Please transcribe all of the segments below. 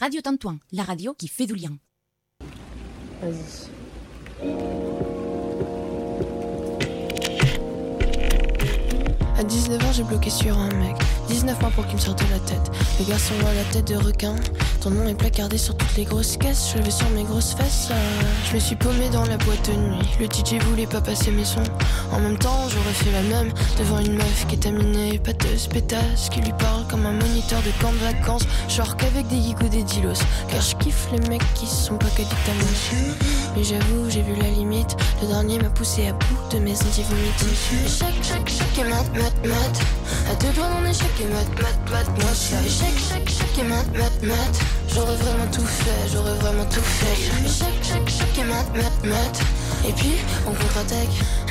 Radio Tintouin, la radio qui fait du lien. Vas-y. À 19 ans, j'ai bloqué sur un mec. 19 mois pour qu'il me sorte de la tête. Le garçon a la tête de requin. Ton nom est placardé sur toutes les grosses caisses. Je vais sur mes grosses fesses. Je me suis paumé dans la boîte de nuit. Le DJ voulait pas passer mes sons. En même temps, j'aurais fait la même devant une meuf kétaminée, pâteuse, pétasse, qui lui parle comme un moniteur de camp de vacances. Genre qu'avec des geeks ou des dilos. Car je kiffe les mecs qui sont pas que dictamos. Mais j'avoue, j'ai vu la limite. Le dernier m'a poussé à bout de mes anti-vomitifs. Échec et mat. À deux doigts mon échec et mat. Moi ça, échec et mat. J'aurais vraiment tout fait. Échec et mat. Et puis, on contre-attaque.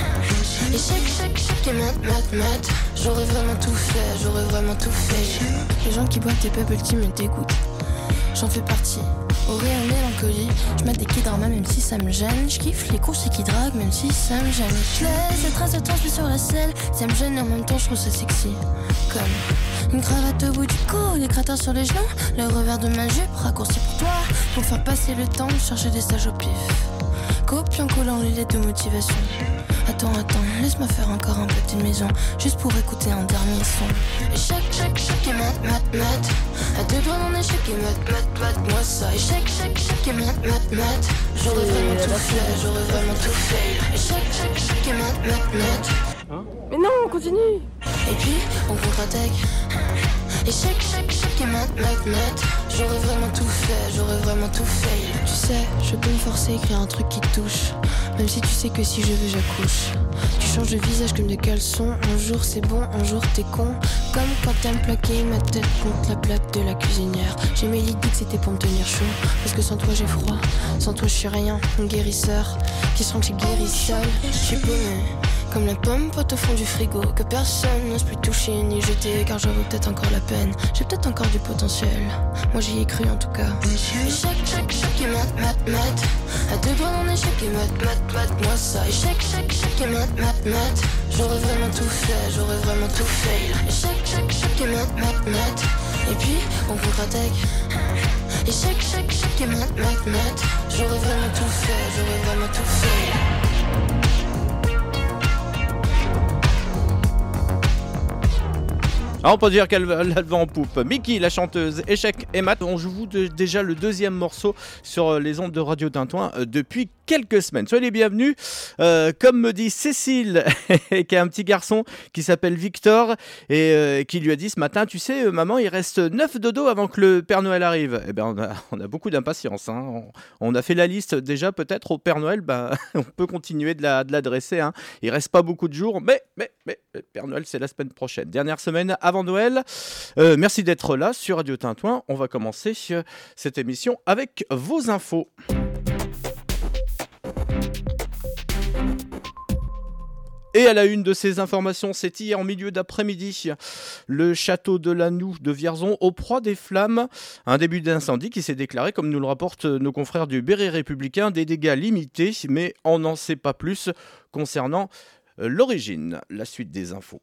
Échec et mat. J'aurais vraiment tout fait. Les gens qui boivent des bubble tea me dégoûtent. J'en fais partie. Au rayon mélancolie, je mets des kidramas même si ça me gêne. Je kiffe les courses et qui draguent même si ça me gêne. Je laisse les traces de temps, je suis sur la selle. Ça me gêne et en même temps je trouve ça sexy. Comme une cravate au bout du cou, des cratères sur les genoux. Le revers de ma jupe raccourci pour toi. Pour faire passer le temps, chercher des stages au pif. Copiant collant les lettres de motivation. Attends, laisse-moi faire encore un peu de maison. Juste pour écouter un dernier son. Échec et mat. À deux doigts mon échec et mat. Moi ça, échec et mat. J'aurais vraiment tout fait. Échec et mat. Hein? Mais non, continue. Et puis, on contre-attaque. Échec et mat. J'aurais vraiment tout fait. Tu sais, je peux me forcer à écrire un truc qui te touche. Même si tu sais que si je veux, j'accouche. Tu changes de visage comme de caleçon. Un jour c'est bon, un jour t'es con. Comme quand t'aimes plaquer ma tête contre la plaque de la cuisinière. J'ai mes l'idée que c'était pour me tenir chaud. Parce que sans toi j'ai froid. Sans toi je suis rien, un guérisseur. Question que j'ai guéri seul. Je suis paumé. Comme la pomme pote au fond du frigo. Que personne n'ose plus toucher ni jeter. Car j'en vaut peut-être encore la peine. J'ai peut-être encore du potentiel. Moi j'y ai cru en tout cas. Échec et mat. À deux doigts mon échec et mat. Moi ça, échec et mat. J'aurais vraiment tout fait. Échec et mat. Et puis on contre-attaque. Échec et mat. J'aurais vraiment tout fait. Ah, on peut dire qu'elle va en poupe. Mickey, la chanteuse, Échec et mat. On joue déjà le deuxième morceau sur les ondes de Radio Tintouin depuis quelques semaines. Soyez les bienvenus. Comme me dit Cécile, qui a un petit garçon qui s'appelle Victor et qui lui a dit ce matin, tu sais, maman, il reste 9 dodos avant que le Père Noël arrive. Eh bien, on a beaucoup d'impatience. Hein. On a fait la liste déjà, peut-être au Père Noël. On peut continuer de l'adresser. Hein. Il reste pas beaucoup de jours, mais le Père Noël, c'est la semaine prochaine. Dernière semaine avant Noël. Merci d'être là sur Radio Tintouin. On va commencer cette émission avec vos infos. Et à la une de ces informations, c'est hier en milieu d'après-midi, le château de la Noue de Vierzon au proie des flammes. Un début d'incendie qui s'est déclaré, comme nous le rapportent nos confrères du Béret Républicain, des dégâts limités, mais on n'en sait pas plus concernant l'origine. La suite des infos.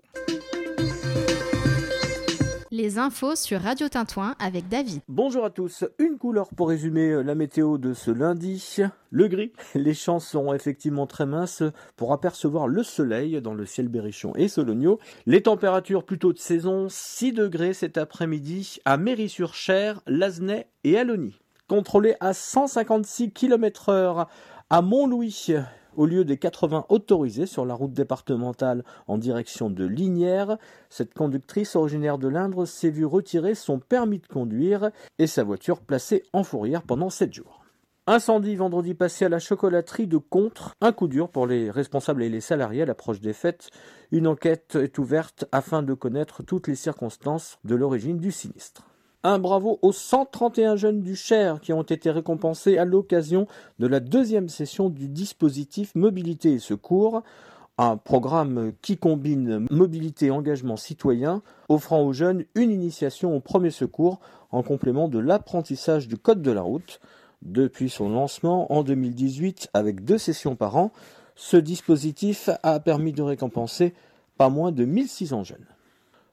Les infos sur Radio Tintouin avec David. Bonjour à tous. Une couleur pour résumer la météo de ce lundi. Le gris. Les chances sont effectivement très minces pour apercevoir le soleil dans le ciel berrichon et sologno. Les températures plutôt de saison, 6 degrés cet après-midi à Méry-sur-Cher, Lazenay et Allony. Contrôlé à 156 km/h à Montlouis. Au lieu des 80 autorisés sur la route départementale en direction de Lignières, cette conductrice originaire de l'Indre s'est vue retirer son permis de conduire et sa voiture placée en fourrière pendant 7 jours. Incendie vendredi passé à la chocolaterie de Contres, un coup dur pour les responsables et les salariés à l'approche des fêtes. Une enquête est ouverte afin de connaître toutes les circonstances de l'origine du sinistre. Un bravo aux 131 jeunes du Cher qui ont été récompensés à l'occasion de la deuxième session du dispositif Mobilité et Secours, un programme qui combine mobilité et engagement citoyen, offrant aux jeunes une initiation au premier secours en complément de l'apprentissage du code de la route. Depuis son lancement en 2018 avec 2 sessions par an, ce dispositif a permis de récompenser pas moins de 1600 jeunes.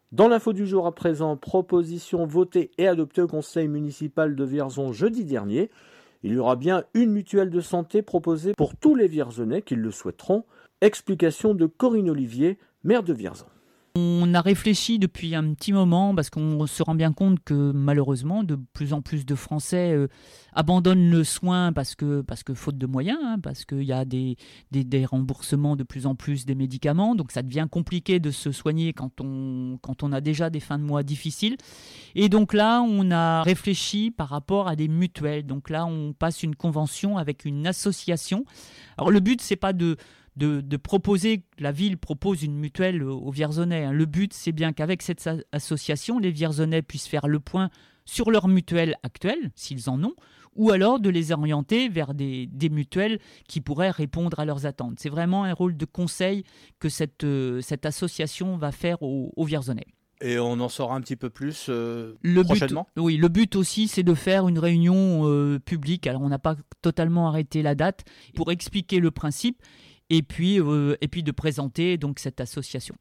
Dans l'info du jour à présent, proposition votée et adoptée au conseil municipal de Vierzon jeudi dernier. Il y aura bien une mutuelle de santé proposée pour tous les Vierzonais qui le souhaiteront. Explication de Corinne Olivier, maire de Vierzon. On a réfléchi depuis un petit moment parce qu'on se rend bien compte que malheureusement de plus en plus de Français abandonnent le soin parce que faute de moyens, parce qu'il y a des remboursements de plus en plus des médicaments, donc ça devient compliqué de se soigner quand on a déjà des fins de mois difficiles. Et donc là, on a réfléchi par rapport à des mutuelles. Donc là, on passe une convention avec une association. Alors le but, c'est pas de proposer, la ville propose une mutuelle aux Vierzonais. Le but, c'est bien qu'avec cette association, les Vierzonais puissent faire le point sur leur mutuelle actuelle, s'ils en ont, ou alors de les orienter vers des mutuelles qui pourraient répondre à leurs attentes. C'est vraiment un rôle de conseil que cette association va faire aux Vierzonais. Et on en saura un petit peu plus prochainement. Oui, le but aussi, c'est de faire une réunion publique. Alors, on n'a pas totalement arrêté la date pour expliquer le principe. Et puis de présenter donc cette association.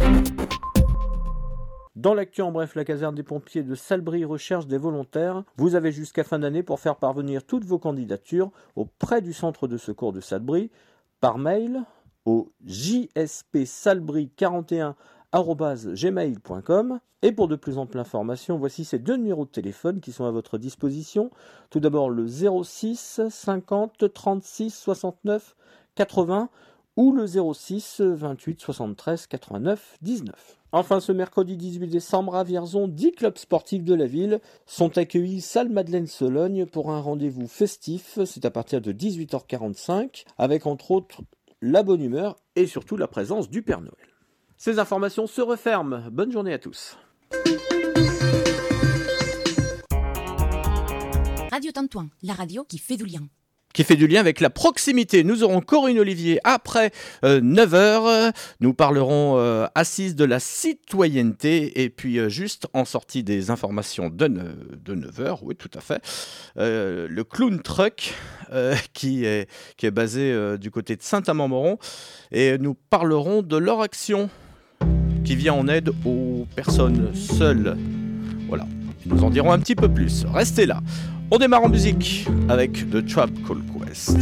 Dans l'actu en bref, la caserne des pompiers de Salbris recherche des volontaires. Vous avez jusqu'à fin d'année pour faire parvenir toutes vos candidatures auprès du centre de secours de Salbris par mail au jspsalbris41@gmail.com. Et pour de plus amples informations, voici ces deux numéros de téléphone qui sont à votre disposition. Tout d'abord le 06 50 36 69 80 ou le 06 28 73 89 19. Enfin, ce mercredi 18 décembre à Vierzon, 10 clubs sportifs de la ville sont accueillis salle Madeleine-Sologne pour un rendez-vous festif. C'est à partir de 18h45 avec entre autres la bonne humeur et surtout la présence du Père Noël. Ces informations se referment. Bonne journée à tous. Radio Tintouin, la radio qui fait du lien. Qui fait du lien avec la proximité. Nous aurons Corinne Olivier après 9h. Nous parlerons assises de la citoyenneté et puis juste en sortie des informations de 9h, oui tout à fait, le Clown Truck qui est basé du côté de Saint-Amand-Moron et nous parlerons de leur action qui vient en aide aux personnes seules. Voilà, nous en dirons un petit peu plus. Restez là. On démarre en musique avec The Tribe Called Quest.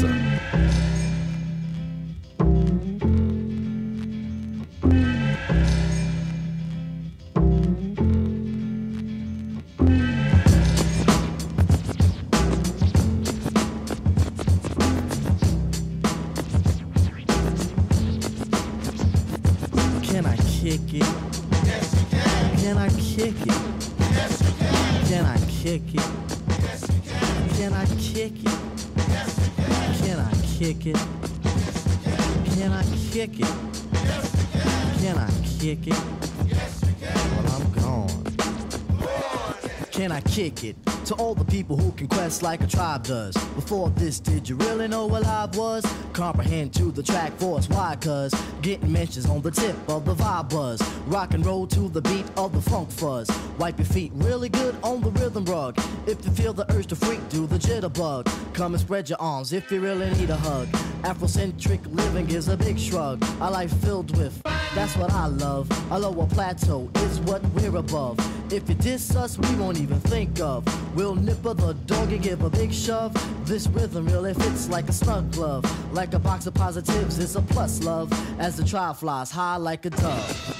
Can I kick it? Yes, you can. Can I kick it? Yes, you can. Can I kick it? Can I kick it? Yes, you can. Can I kick it? Yes, can I kick it? Yes, can I kick it? Yes, well, I'm gone. Can I kick it? To all the people who can quest like a tribe does. Before this, did you really know what live was? Comprehend to the track force, why? Cause getting mentions on the tip of the vibe buzz. Rock and roll to the beat of the funk fuzz. Wipe your feet really good on the rhythm rug. If you feel the urge to freak, do the jitterbug. Come and spread your arms if you really need a hug. Afrocentric living is a big shrug. A life filled with, that's what I love. A lower plateau is what we're above. If you diss us, we won't even think of. We'll nipper the dog and give a big shove. This rhythm really fits like a snug glove. Like a box of positives, it's a plus love. As the tribe flies high like a dove.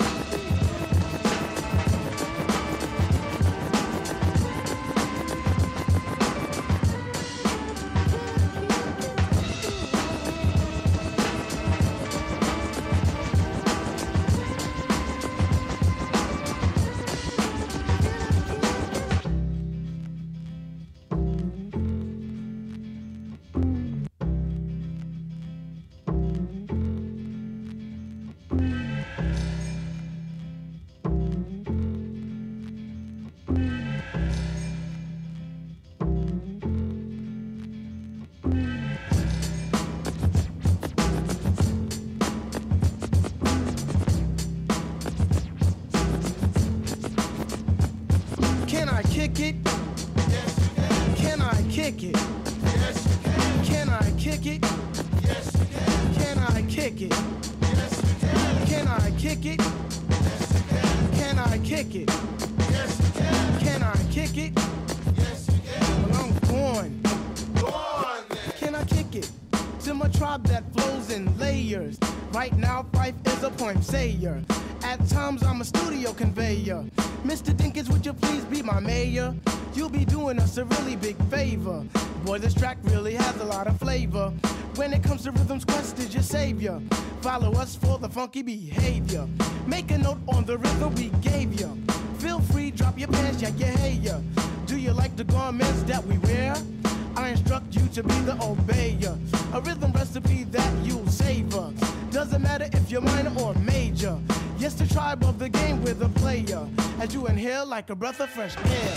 Kick it? Yes, you can. Can I kick it? Yes, you can. Can I kick it? Yes, you can. Can I kick it? Yes, you can. Can I kick it? Yes, you can. Can I kick it? Yes, you can. Can I kick it? Yes, you can. Well, I'm going. Go on, then. Can I kick it? To my tribe that flows in layers. Right now, Fife is a point sayer. At times, I'm a studio conveyor. Mr. Dinkins, would you please be my mayor? You'll be doing us a really big favor. Boy, this track really has a lot of flavor. When it comes to rhythms, Quest is your savior. Follow us for the funky behavior. Make a note on the rhythm we gave you. Feel free, drop your pants, yeah, hey, yeah. Do you like the garments that we wear? I instruct you to be the obeyer. A rhythm recipe that you'll savor. Doesn't matter if you're minor or major. Yes, the tribe of the game with a player. As you inhale like a breath of fresh air.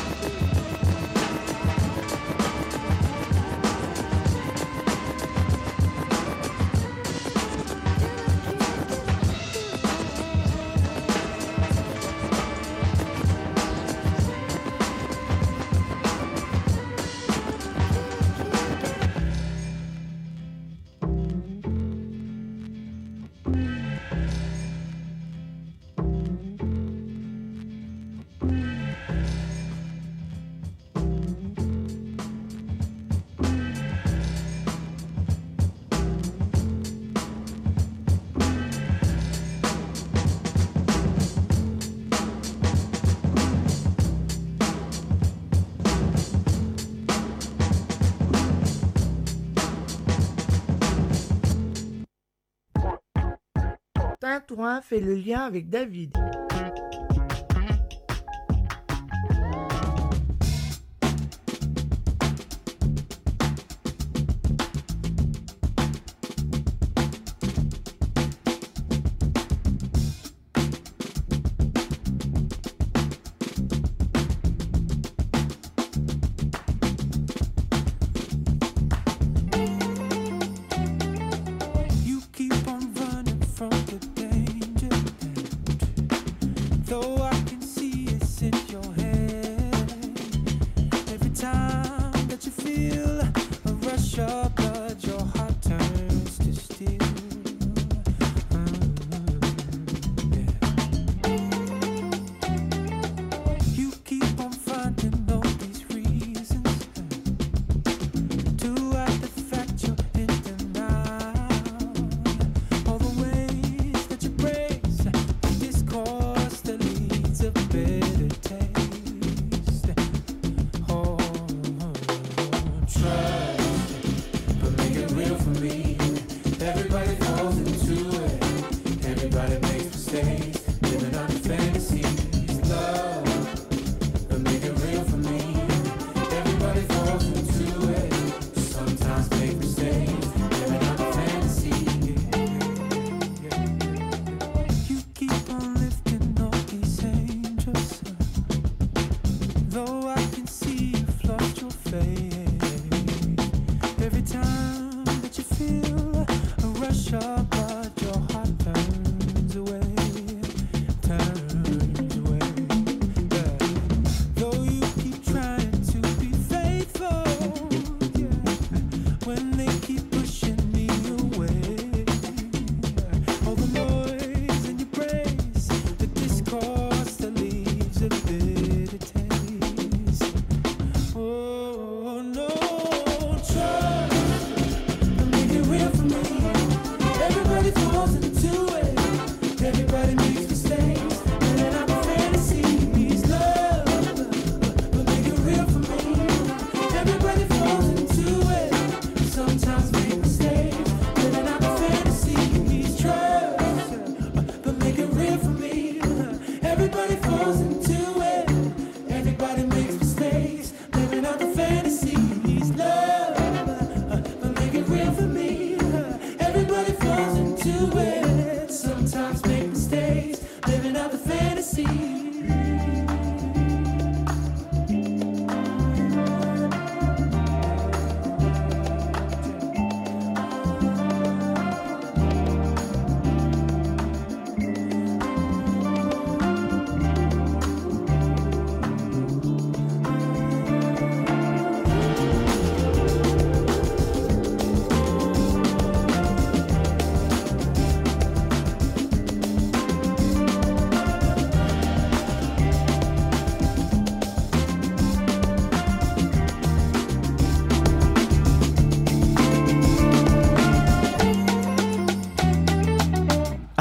Tintouin fait le lien avec David.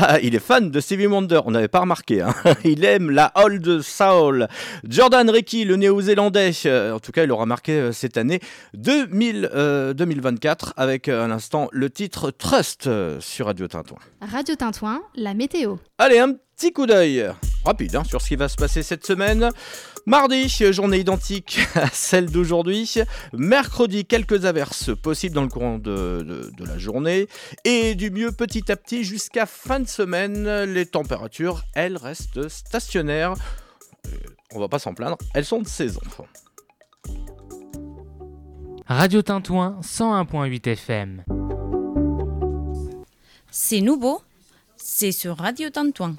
Ah, il est fan de Stevie Wonder, on n'avait pas remarqué. Hein. Il aime la old soul. Jordan Ricci, le néo-zélandais, en tout cas, il aura marqué cette année 2024 avec à l'instant le titre Trust sur Radio Tintouin. Radio Tintouin, la météo. Allez, un petit coup d'œil rapide sur ce qui va se passer cette semaine. Mardi, journée identique à celle d'aujourd'hui. Mercredi, quelques averses possibles dans le courant de la journée. Et du mieux petit à petit jusqu'à fin de semaine. Les températures, elles, restent stationnaires. On va pas s'en plaindre, elles sont de saison. Radio Tintouin, 101.8 FM. C'est nouveau, c'est sur Radio Tintouin.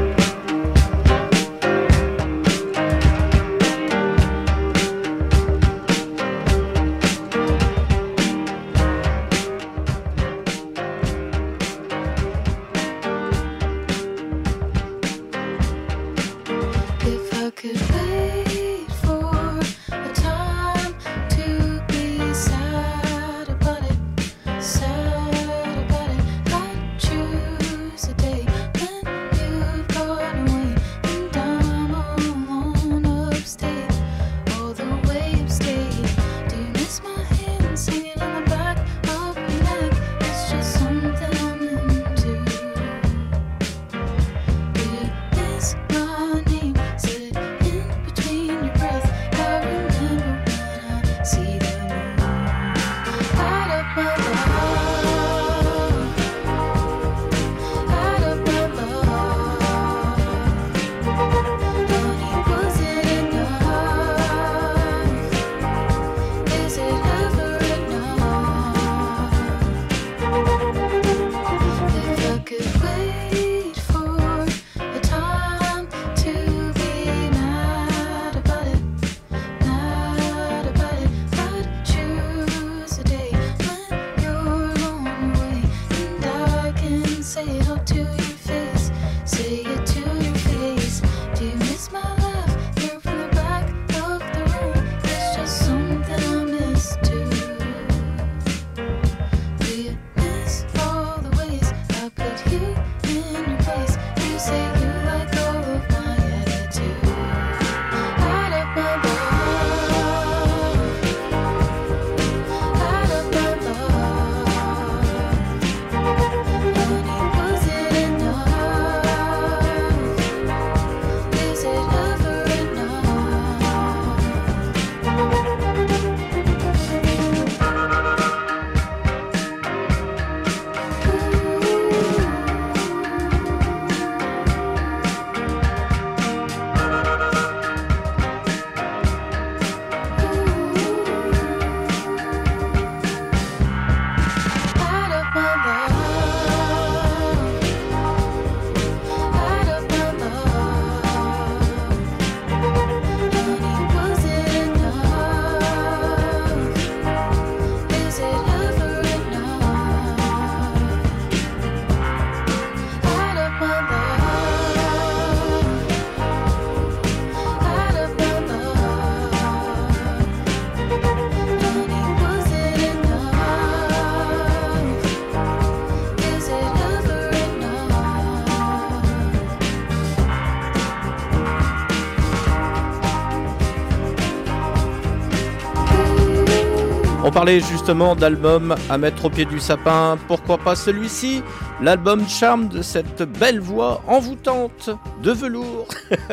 On parlait justement d'album à mettre au pied du sapin, pourquoi pas celui-ci, l'album Charme de cette belle voix envoûtante de velours.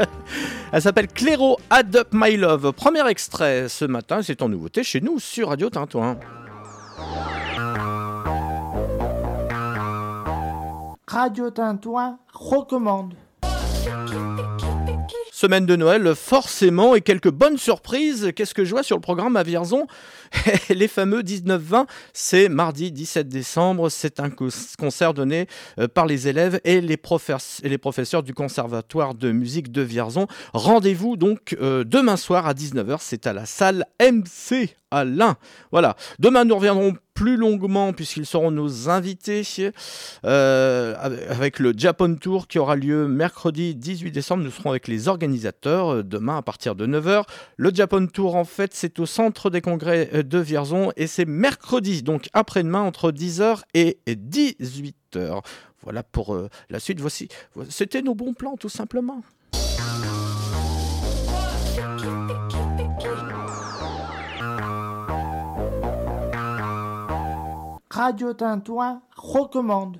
Elle s'appelle Clairo, Add Up My Love. Premier extrait ce matin, c'est en nouveauté chez nous sur Radio Tintouin. Radio Tintouin recommande. Semaine de Noël, forcément, et quelques bonnes surprises. Qu'est-ce que je vois sur le programme à Vierzon? Les fameux 19-20, c'est mardi 17 décembre. C'est un concert donné par les élèves et les professeurs du Conservatoire de musique de Vierzon. Rendez-vous donc demain soir à 19h, c'est à la salle MC à l'Ain. Voilà. Demain, nous reviendrons plus longuement puisqu'ils seront nos invités avec le Japan Tour qui aura lieu mercredi 18 décembre. Nous serons avec les organisateurs demain à partir de 9h. Le Japan Tour, en fait, c'est au centre des congrès de Vierzon et c'est mercredi, donc après-demain, entre 10h et 18h. producteur. Voilà pour la suite. C'était nos bons plans, tout simplement. Radio Tintouin recommande.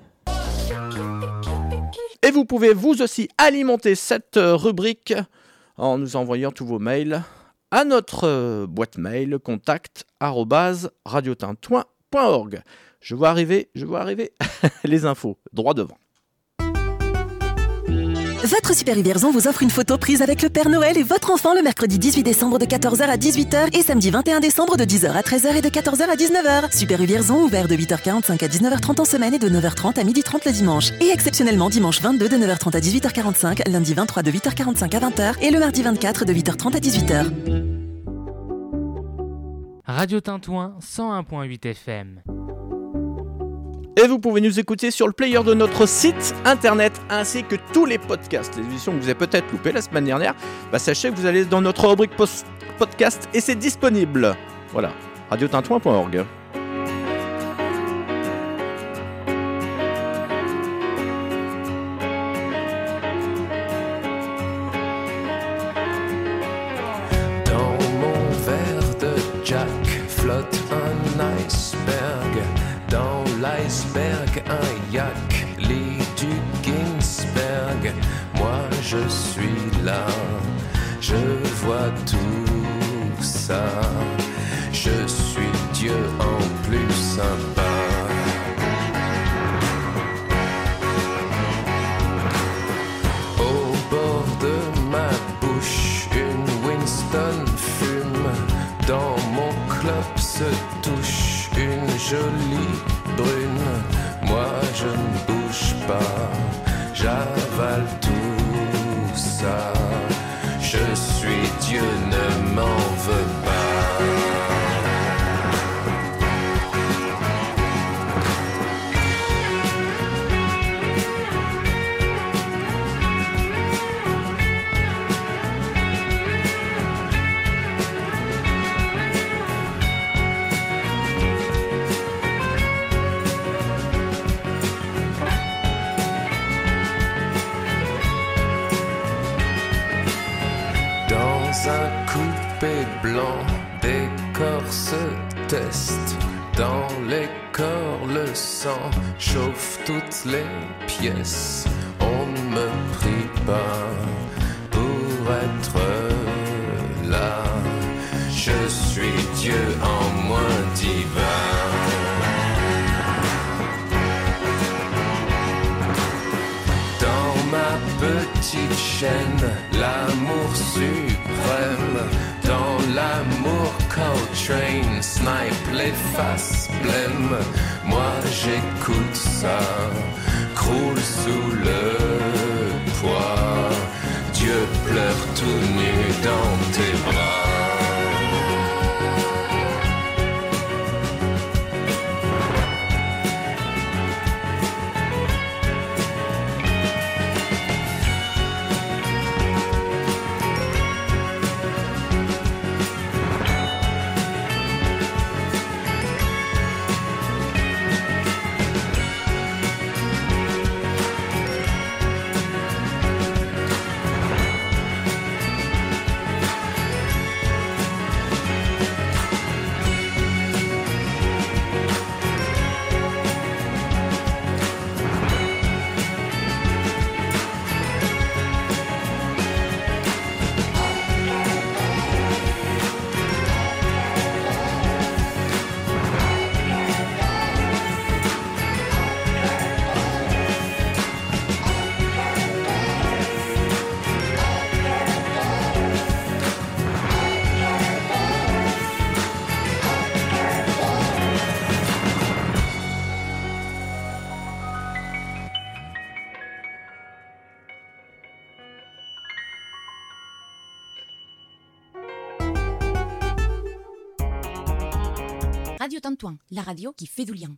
Et vous pouvez vous aussi alimenter cette rubrique en nous envoyant tous vos mails à notre boîte mail contact@radiotintouin.org. Je vois arriver les infos droit devant. Votre Super U Vierzon vous offre une photo prise avec le Père Noël et votre enfant le mercredi 18 décembre de 14h à 18h et samedi 21 décembre de 10h à 13h et de 14h à 19h. Super U Vierzon ouvert de 8h45 à 19h30 en semaine et de 9h30 à 12h30 le dimanche. Et exceptionnellement dimanche 22 de 9h30 à 18h45, lundi 23 de 8h45 à 20h et le mardi 24 de 8h30 à 18h. Radio Tintouin 101.8 FM. Et vous pouvez nous écouter sur le player de notre site internet ainsi que tous les podcasts. Les émissions que vous avez peut-être loupées la semaine dernière, sachez que vous allez dans notre rubrique podcast et c'est disponible. Voilà, radiotintouin.org. Dans mon verre de Jack flotte un iceberg. Dans l'iceberg, un yak, lit du Ginsberg. Moi je suis là, je vois tout ça. Je suis Dieu en plus sympa. Au bord de ma bouche, une Winston fume. Dans mon club se touche une jolie brune. Moi je ne bouge pas, j'avale tout ça. Je suis Dieu, ne m'en veux pas. Un coupé blanc, des corps se testent. Dans les corps, le sang chauffe toutes les pièces. On ne me prie pas pour être là. Je suis Dieu en moins divin. Dans ma petite chaîne, l'amour suprême. Dans l'amour Coltrane snipe les faces blêmes. Moi j'écoute ça, croule sous le poids. Dieu pleure tout nu dans tes bras. Radio Tintouin, la radio qui fait du lien.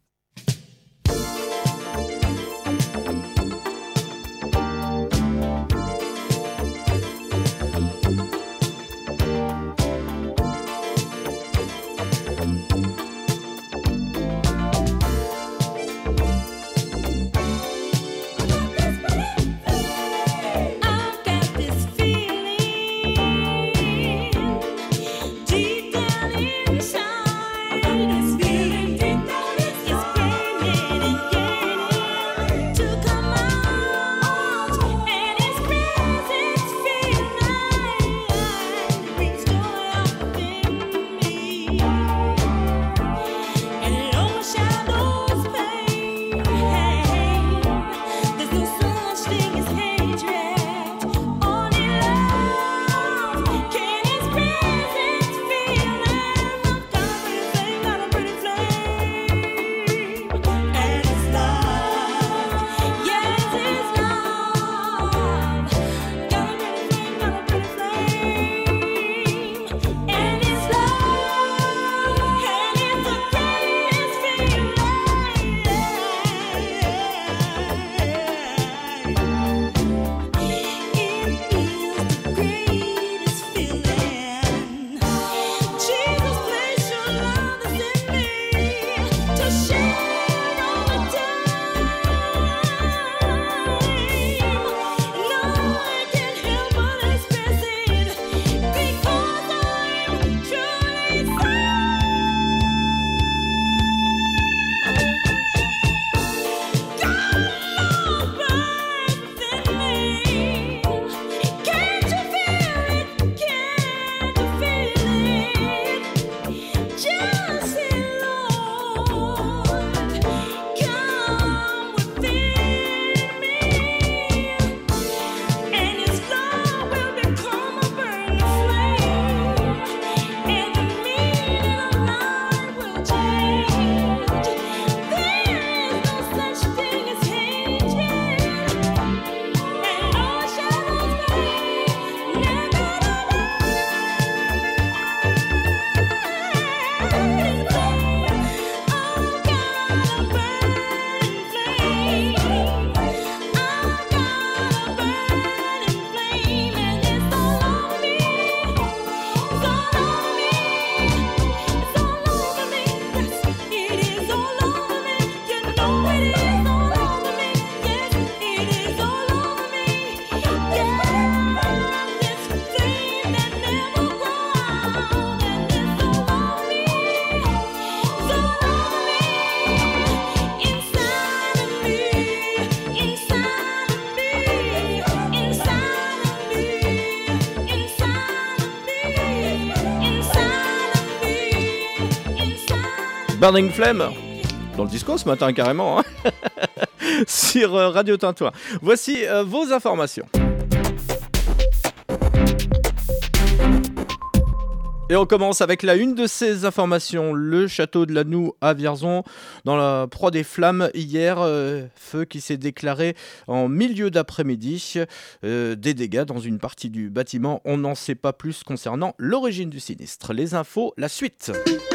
Burning Flame dans le disco ce matin carrément hein sur Radio Tintouin. Voici vos informations. Et on commence avec la une de ces informations. Le château de la Noue à Vierzon, dans la proie des flammes hier, feu qui s'est déclaré en milieu d'après-midi. Des dégâts dans une partie du bâtiment. On n'en sait pas plus concernant l'origine du sinistre. Les infos, la suite.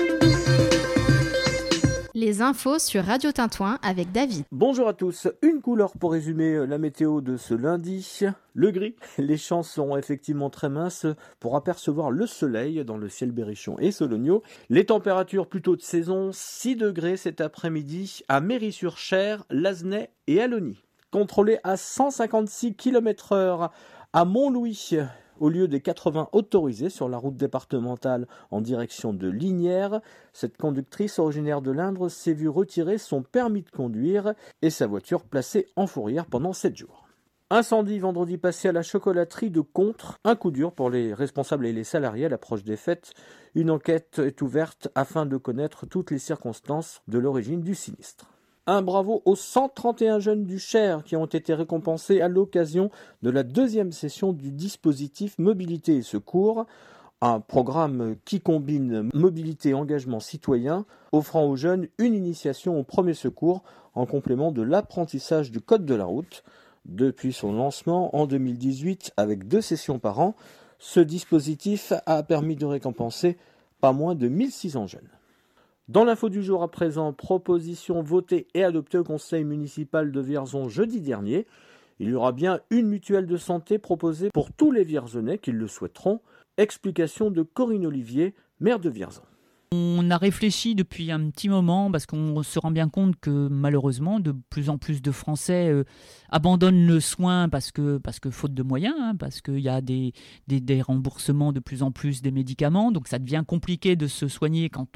Les infos sur Radio Tintouin avec David. Bonjour à tous. Une couleur pour résumer la météo de ce lundi. Le gris. Les chances sont effectivement très minces pour apercevoir le soleil dans le ciel berrichon et Sologno. Les températures plutôt de saison, 6 degrés cet après-midi à Méry-sur-Cher, Lazenay et Allony. Contrôlé à 156 km/h à Montlouis, au lieu des 80 autorisés sur la route départementale en direction de Lignières. Cette conductrice originaire de l'Indre s'est vue retirer son permis de conduire et sa voiture placée en fourrière pendant 7 jours. Incendie vendredi passé à la chocolaterie de Contre. Un coup dur pour les responsables et les salariés à l'approche des fêtes. Une enquête est ouverte afin de connaître toutes les circonstances de l'origine du sinistre. Un bravo aux 131 jeunes du Cher qui ont été récompensés à l'occasion de la deuxième session du dispositif Mobilité et Secours, un programme qui combine mobilité et engagement citoyen, offrant aux jeunes une initiation au premier secours en complément de l'apprentissage du code de la route. Depuis son lancement en 2018 avec 2 sessions par an, ce dispositif a permis de récompenser pas moins de 1600 jeunes. Dans l'info du jour à présent, proposition votée et adoptée au conseil municipal de Vierzon jeudi dernier. Il y aura bien une mutuelle de santé proposée pour tous les Vierzonais qui le souhaiteront. Explication de Corinne Olivier, maire de Vierzon. On a réfléchi depuis un petit moment parce qu'on se rend bien compte que malheureusement de plus en plus de Français abandonnent le soin parce que faute de moyens, parce qu'il y a des remboursements de plus en plus des médicaments, donc ça devient compliqué de se soigner quand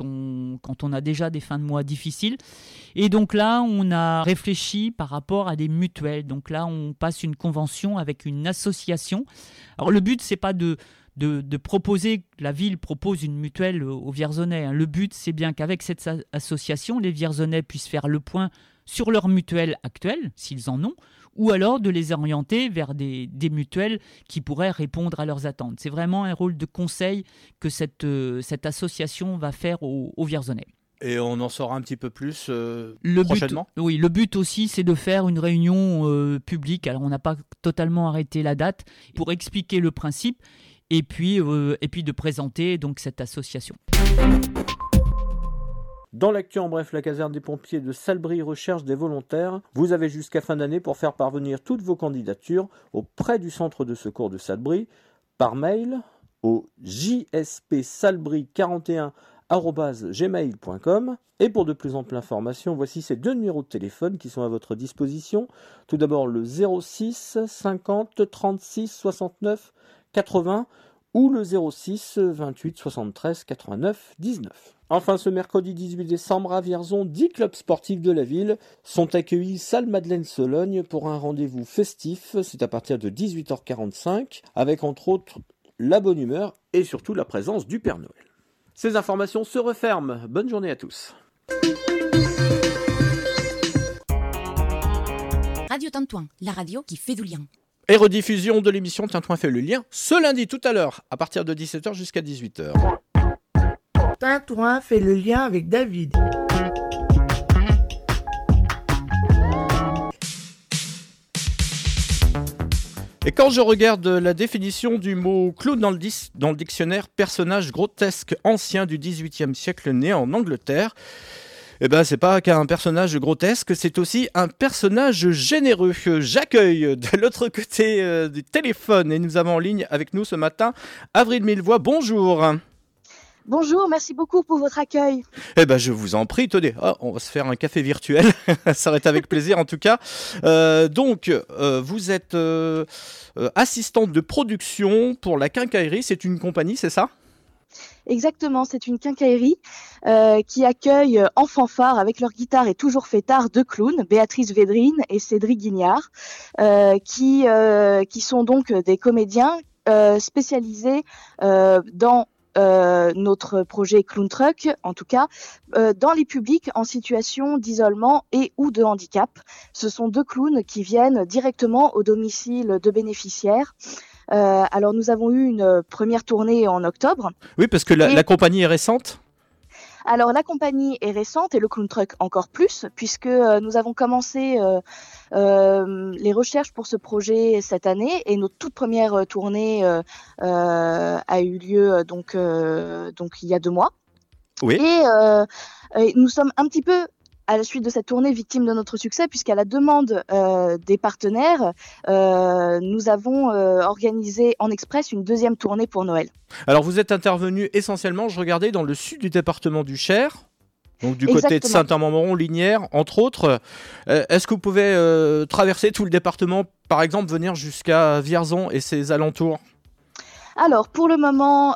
on a déjà des fins de mois difficiles. Et donc là, on a réfléchi par rapport à des mutuelles. Donc là, on passe une convention avec une association. Alors le but, c'est pas de proposer, la ville propose une mutuelle aux Vierzonais. Le but, c'est bien qu'avec cette association, les Vierzonais puissent faire le point sur leur mutuelle actuelle, s'ils en ont, ou alors de les orienter vers des mutuelles qui pourraient répondre à leurs attentes. C'est vraiment un rôle de conseil que cette association va faire aux Vierzonais. Et on en saura un petit peu plus prochainement. Oui, le but aussi, c'est de faire une réunion publique. Alors, on n'a pas totalement arrêté la date pour expliquer le principe et puis de présenter donc cette association. Dans l'actu en bref, la caserne des pompiers de Salbris recherche des volontaires. Vous avez jusqu'à fin d'année pour faire parvenir toutes vos candidatures auprès du centre de secours de Salbris par mail au jspsalbris41@gmail.com. Et pour de plus amples informations, voici ces 2 numéros de téléphone qui sont à votre disposition. Tout d'abord le 06 50 36 69 80 ou le 06 28 73 89 19. Enfin, ce mercredi 18 décembre à Vierzon, 10 clubs sportifs de la ville sont accueillis salle Madeleine-Sologne pour un rendez-vous festif. C'est à partir de 18h45 avec entre autres la bonne humeur et surtout la présence du Père Noël. Ces informations se referment. Bonne journée à tous. Radio Tintouin, la radio qui fait du lien. Et rediffusion de l'émission Tintouin fait le lien ce lundi tout à l'heure à partir de 17h jusqu'à 18h. Tintouin fait le lien avec David. Et quand je regarde la définition du mot clown dans le dictionnaire, personnage grotesque ancien du XVIIIe siècle né en Angleterre, eh ben, c'est pas qu'un personnage grotesque, c'est aussi un personnage généreux. J'accueille de l'autre côté du téléphone et nous avons en ligne avec nous ce matin Avril Millevoye. Bonjour. Bonjour, merci beaucoup pour votre accueil. Eh ben, je vous en prie, tenez, on va se faire un café virtuel, ça va être avec plaisir en tout cas. Donc, vous êtes assistante de production pour la Quincaillerie, c'est une compagnie, c'est ça ? Exactement, c'est une quincaillerie qui accueille en fanfare avec leur guitare et toujours fêtard deux clowns, Béatrice Védrine et Cédric Guignard, qui sont donc des comédiens spécialisés dans notre projet Clown Truck, en tout cas, dans les publics en situation d'isolement et ou de handicap. Ce sont deux clowns qui viennent directement au domicile de bénéficiaires. Alors nous avons eu une première tournée en octobre. Oui, parce que la compagnie est récente. Alors la compagnie est récente et le Clown Truck encore plus, puisque nous avons commencé les recherches pour ce projet cette année et notre toute première tournée a eu lieu donc il y a 2 mois. Oui. Et nous sommes un petit peu à la suite de cette tournée victime de notre succès, puisqu'à la demande des partenaires, nous avons organisé en express une deuxième tournée pour Noël. Alors vous êtes intervenu essentiellement, je regardais, dans le sud du département du Cher, donc du côté de Saint-Amand-Montrond, Lignières, entre autres. Est-ce que vous pouvez traverser tout le département, par exemple venir jusqu'à Vierzon et ses alentours ? Alors, pour le moment,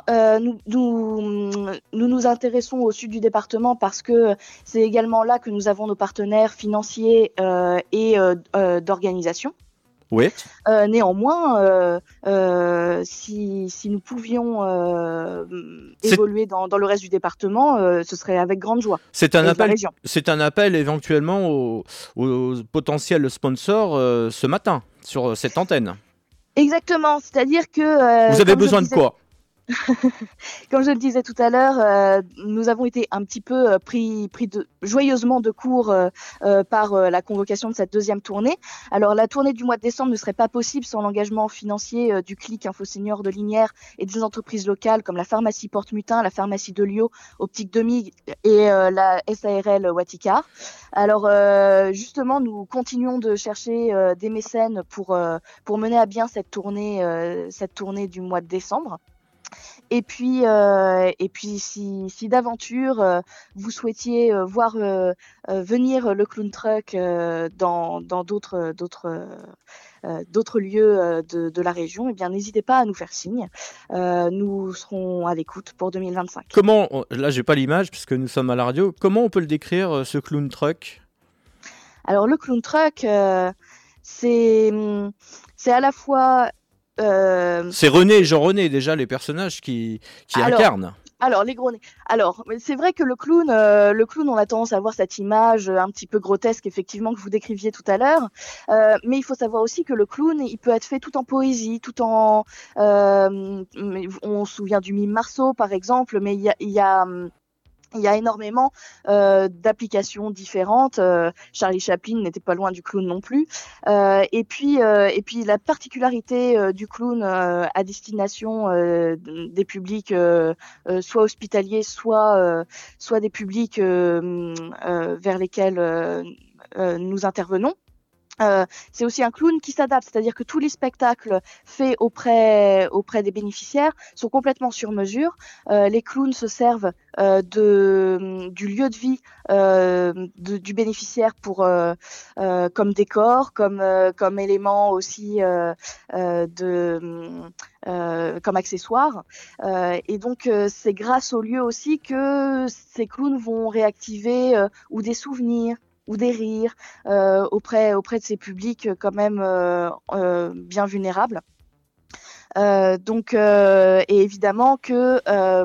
nous intéressons au sud du département parce que c'est également là que nous avons nos partenaires financiers et d'organisation. Oui. Néanmoins, si nous pouvions évoluer dans le reste du département, ce serait avec grande joie. C'est un appel éventuellement aux potentiels sponsors ce matin sur cette antenne. Exactement, c'est-à-dire que... vous avez besoin de quoi ? Comme je le disais tout à l'heure, nous avons été un petit peu pris joyeusement de court par la convocation de cette deuxième tournée. Alors la tournée du mois de décembre ne serait pas possible sans l'engagement financier du CLIC Info Senior de Lignières et des entreprises locales comme la pharmacie Porte-Mutin, la pharmacie de Lyon, Optique Demi et la SARL Watikar. Alors justement, nous continuons de chercher des mécènes pour mener à bien cette tournée du mois de décembre. Et puis si d'aventure vous souhaitiez voir venir le Clown Truck dans d'autres lieux de la région, eh bien n'hésitez pas à nous faire signe. Nous serons à l'écoute pour 2025. Comment, là j'ai pas l'image puisque nous sommes à la radio, comment on peut le décrire ce Clown Truck ? Alors le Clown Truck, c'est à la fois... C'est René et Jean-René déjà les personnages qui incarnent. Alors les gros nez. Alors c'est vrai que le clown, on a tendance à avoir cette image un petit peu grotesque effectivement que vous décriviez tout à l'heure. Mais il faut savoir aussi que le clown, il peut être fait tout en poésie, tout en. On se souvient du mime Marceau par exemple, mais il y a énormément d'applications différentes. Charlie Chaplin n'était pas loin du clown non plus. Et puis la particularité du clown à destination des publics soit hospitaliers, soit des publics vers lesquels nous intervenons. C'est aussi un clown qui s'adapte, c'est-à-dire que tous les spectacles faits auprès des bénéficiaires sont complètement sur mesure. Les clowns se servent du lieu de vie du bénéficiaire comme décor, comme élément aussi comme accessoire. Et donc, c'est grâce au lieu aussi que ces clowns vont réactiver ou des souvenirs ou des rires auprès de ces publics quand même bien vulnérables. Et évidemment que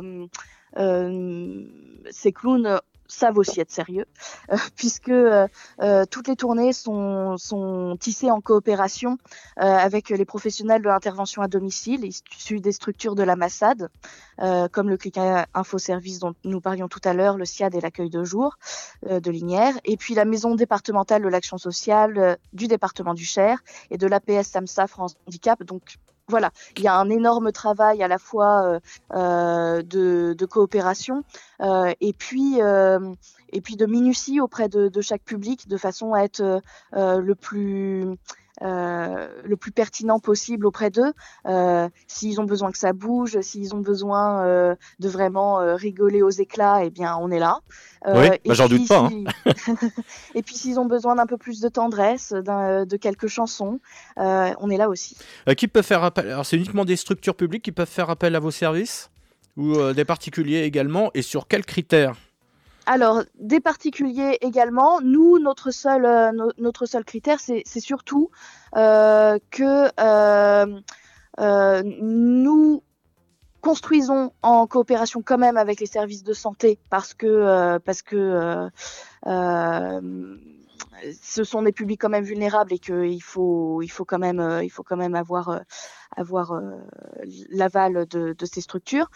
ces clowns savent aussi être sérieux, puisque toutes les tournées sont tissées en coopération avec les professionnels de l'intervention à domicile issus des structures de la Massad, comme le Clic Info Service dont nous parlions tout à l'heure, le SIAD et l'accueil de jour de Lignières, et puis la maison départementale de l'action sociale du département du Cher et de l'APS SAMSA France Handicap. Donc voilà, il y a un énorme travail à la fois de coopération et puis de minutie auprès de chaque public, de façon à être le plus pertinent possible auprès d'eux. S'ils ont besoin que ça bouge, s'ils ont besoin de vraiment rigoler aux éclats, eh bien on est là. Oui, j'en doute pas. Et puis s'ils ont besoin d'un peu plus de tendresse, de quelques chansons, on est là aussi. Qui peut faire appel? Alors c'est uniquement des structures publiques qui peuvent faire appel à vos services ou des particuliers également, et sur quels critères? Alors, des particuliers également. Nous, notre seul critère, c'est surtout que nous construisons en coopération quand même avec les services de santé, parce que ce sont des publics quand même vulnérables et qu'il faut quand même avoir l'aval de ces structures.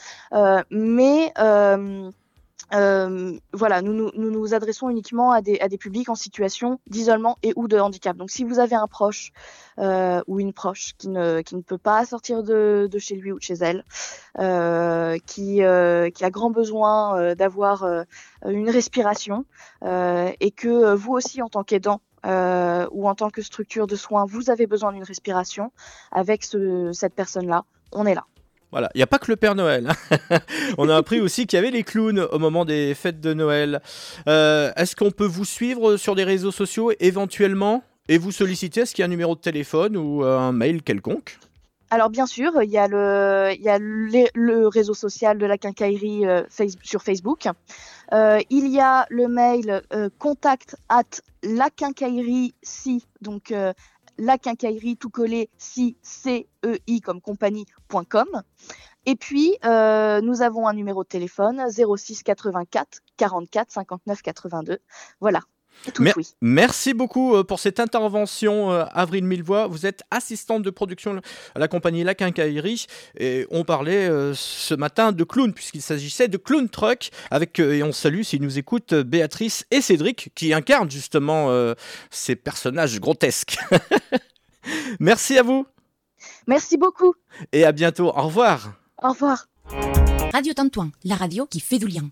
Voilà, nous nous adressons uniquement à des publics en situation d'isolement et ou de handicap. Donc si vous avez un proche ou une proche qui ne peut pas sortir de chez lui ou de chez elle, qui a grand besoin d'avoir une respiration, et que vous aussi en tant qu'aidant ou en tant que structure de soins, vous avez besoin d'une respiration, avec cette personne-là, on est là. Voilà, il n'y a pas que le Père Noël. On a appris aussi qu'il y avait les clowns au moment des fêtes de Noël. Est-ce qu'on peut vous suivre sur des réseaux sociaux éventuellement et vous solliciter? Est-ce qu'il y a un numéro de téléphone ou un mail quelconque? Alors bien sûr, il y a le réseau social de la quincaillerie sur Facebook. Il y a le mail contact@laquincaillerie, donc la quincaillerie tout collé, CEI comme compagnie.com. Et puis, nous avons un numéro de téléphone 06 84 44 59 82. Voilà. Merci beaucoup pour cette intervention, Avril Millevoye. Vous êtes assistante de production à la compagnie La Quincaillerie et on parlait ce matin de clown, puisqu'il s'agissait de Clown Truck et on salue, s'ils nous écoutent, Béatrice et Cédric qui incarnent justement ces personnages grotesques. Merci à vous. Merci beaucoup. Et à bientôt. Au revoir. Au revoir. Radio Tintouin, la radio qui fait du lien.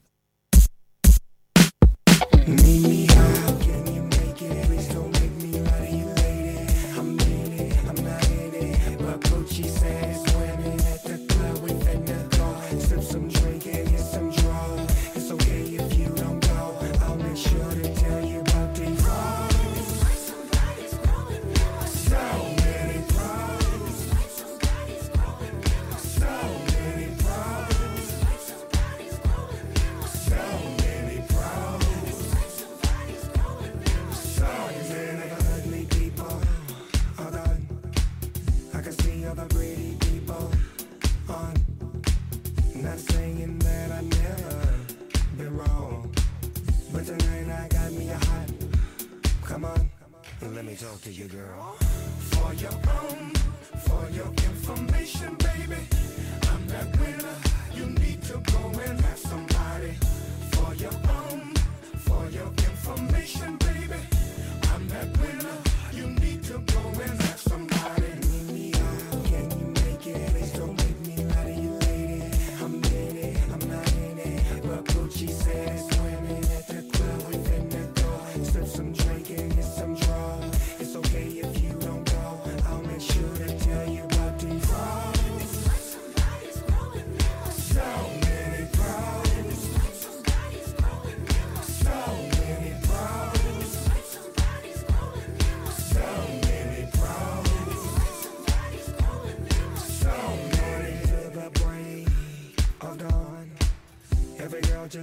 Talk to you, girl. For your information, baby, I'm that winner. You need to go and have somebody. For your information, baby, I'm that winner. You need to go and have somebody. Meet me out, can you make it? Please don't make me lie to you, lady. I'm in it, I'm not in it. But Gucci says swimming at the club within the door. Sip some drink and get some draw. It's okay if you don't go. I'll make sure to tell you about these problems. So many problems.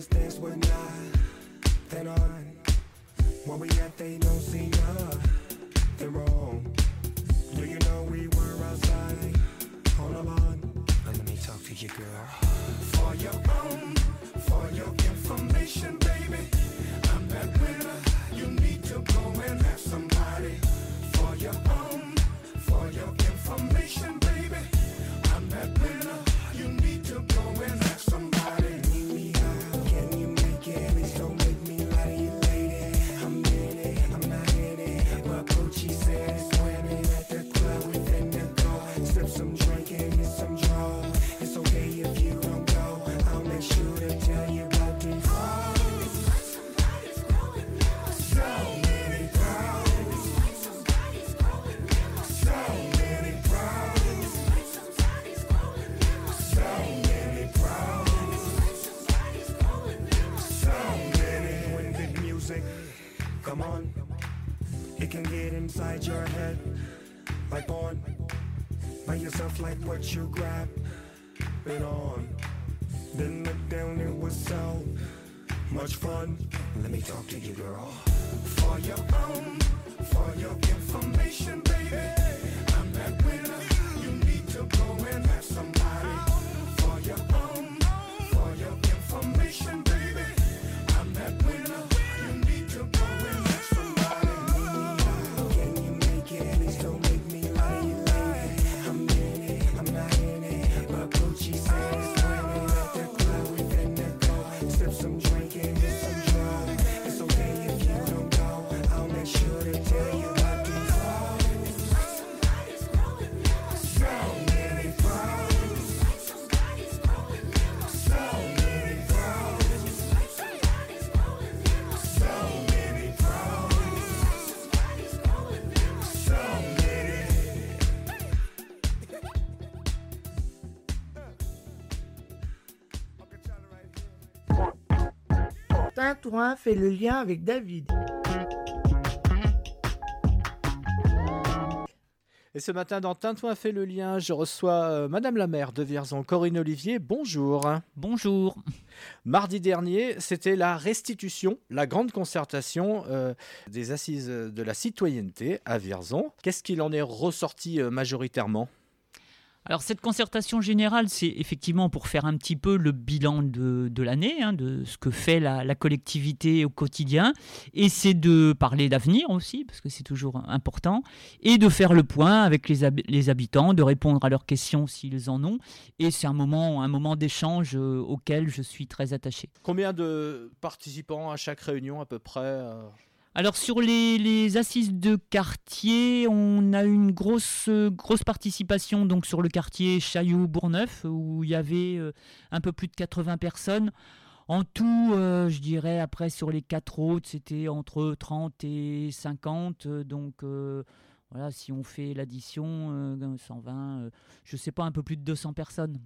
dance with nothing on. Where we at, they don't see nothing wrong. Do you know we were outside on the lawn? Let me talk to you, girl. For your information, baby, I'm that winner. You need to go and have somebody. For your information, baby, I'm that winner. You need to go and have somebody. Meet me out, can you make it? Please don't make me lie to you, lady. I'm in it, I'm not in it. But Gucci said it's winning at the club within the go. Sip some drink and get some draw. It's okay if you don't go. I'll make sure to tell you about the fraud. So many problems. So many problems. So many problems. So many. When big music, come on, it can get inside your head. Like on, by yourself like what you grab it on. Then look down, it was so much fun. Let me talk to you, girl. For your information, baby, I'm that winner. You need to go and have somebody. For your information, baby, I'm that winner. You need to go and have somebody. Can you make it? Please don't make me lie to you, lady. I'm in it, I'm not in it. But Gucci said it's winning at the club within the go. Sip some drink and get some draw. It's okay if you don't go. I'll make sure to tell you about these problems. So many problems. So many problems. So many problems. So many. Tintouin fait le lien avec David. Et ce matin, dans Tintouin fait le lien, je reçois Madame la maire de Vierzon, Corinne Olivier. Bonjour. Bonjour. Mardi dernier, c'était la restitution, la grande concertation des assises de la citoyenneté à Vierzon. Qu'est-ce qu'il en est ressorti majoritairement ? Alors cette concertation générale, c'est effectivement pour faire un petit peu le bilan de l'année, hein, de ce que fait la collectivité au quotidien, et c'est de parler d'avenir aussi, parce que c'est toujours important, et de faire le point avec les habitants, de répondre à leurs questions s'ils en ont, et c'est un moment d'échange auquel je suis très attaché. Combien de participants à chaque réunion à peu près Alors sur les assises de quartier, on a une grosse participation donc sur le quartier Chailloux-Bourgneuf où il y avait un peu plus de 80 personnes. En tout, je dirais après sur les 4 autres, c'était entre 30 et 50. Donc voilà, si on fait l'addition, 120, je sais pas, un peu plus de 200 personnes,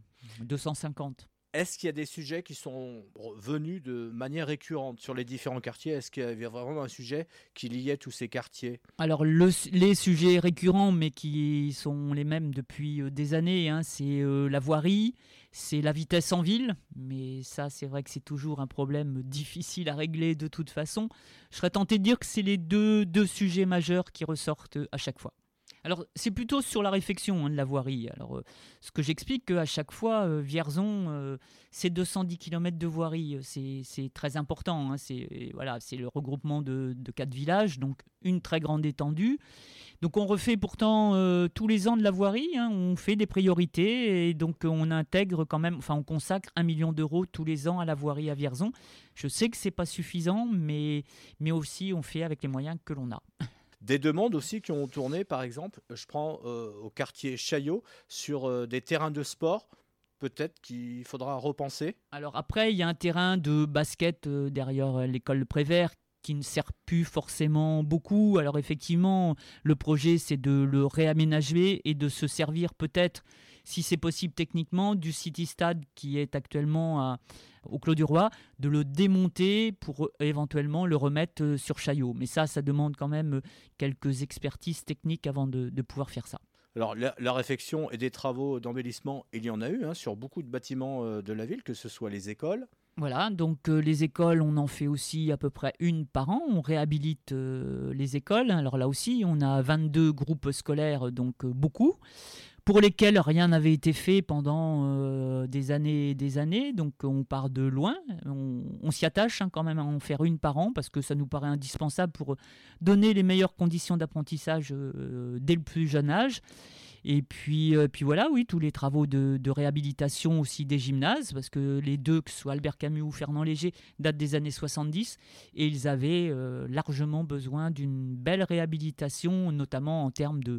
250. Est-ce qu'il y a des sujets qui sont venus de manière récurrente sur les différents quartiers ? Est-ce qu'il y avait vraiment un sujet qui liait tous ces quartiers ? Alors les sujets récurrents, mais qui sont les mêmes depuis des années, hein, c'est la voirie, c'est la vitesse en ville, mais ça c'est vrai que c'est toujours un problème difficile à régler de toute façon. Je serais tenté de dire que c'est les deux sujets majeurs qui ressortent à chaque fois. Alors, c'est plutôt sur la réfection de la voirie. Alors, ce que j'explique, qu'à chaque fois, Vierzon, c'est 210 km de voirie. C'est très important. Hein. C'est le regroupement de 4 villages, donc une très grande étendue. Donc, on refait pourtant tous les ans de la voirie. Hein. On fait des priorités et donc on intègre quand même, on consacre 1 million d'euros tous les ans à la voirie à Vierzon. Je sais que c'est pas suffisant, mais aussi on fait avec les moyens que l'on a. Des demandes aussi qui ont tourné, par exemple, je prends au quartier Chaillot, sur des terrains de sport, peut-être qu'il faudra repenser. Alors après, il y a un terrain de basket derrière l'école de Prévert qui ne sert plus forcément beaucoup. Alors effectivement, le projet, c'est de le réaménager et de se servir peut-être, si c'est possible techniquement, du City Stade qui est actuellement au Clos du Roi, de le démonter pour éventuellement le remettre sur Chaillot. Mais ça demande quand même quelques expertises techniques avant de pouvoir faire ça. Alors la réfection et des travaux d'embellissement, il y en a eu sur beaucoup de bâtiments de la ville, que ce soit les écoles. Voilà, donc les écoles, on en fait aussi à peu près une par an. On réhabilite les écoles. Alors là aussi, on a 22 groupes scolaires, donc beaucoup, pour lesquels rien n'avait été fait pendant des années et des années. Donc on part de loin. On s'y attache quand même à en faire une par an parce que ça nous paraît indispensable pour donner les meilleures conditions d'apprentissage dès le plus jeune âge. Et puis voilà, oui, tous les travaux de réhabilitation aussi des gymnases, parce que les deux, que ce soit Albert Camus ou Fernand Léger, datent des années 70, et ils avaient largement besoin d'une belle réhabilitation, notamment en termes de